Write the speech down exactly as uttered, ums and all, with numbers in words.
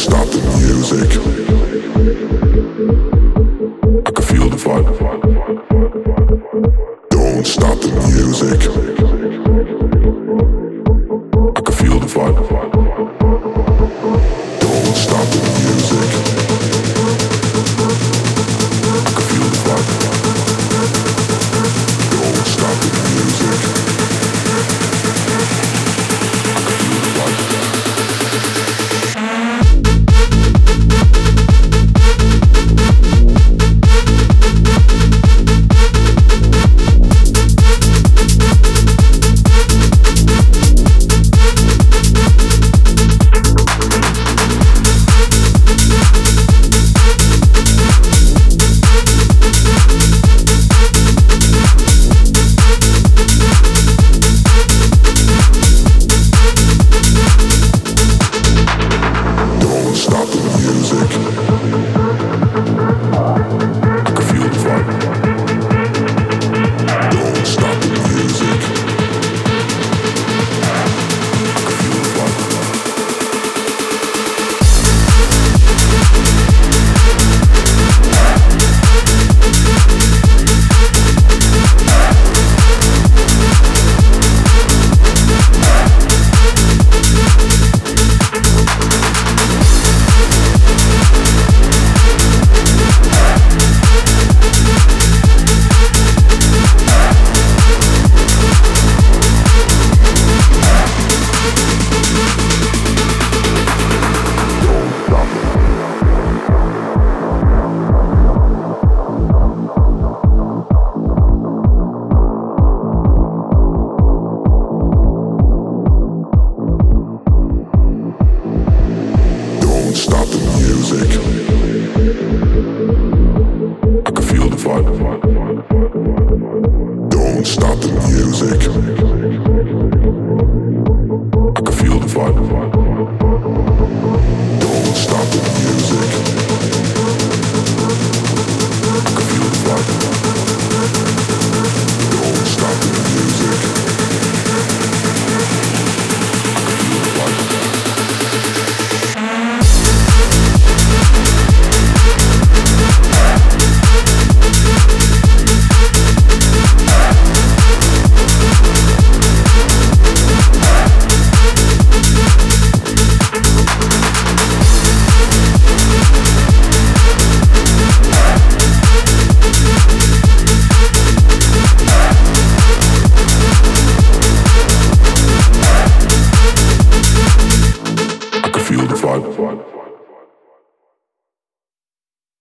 stop the music. I can feel the vibe. Don't stop the music. I can feel the vibe. Don't stop the music. I can feel the vibe. Don't stop the music. I can feel the vibe. Stop the music. I can feel the vibe. Don't stop the music. I can feel the vibe. Don't stop the music. I can feel the vibe. Don't stop the music. I can feel the vibe. Feel the vibe.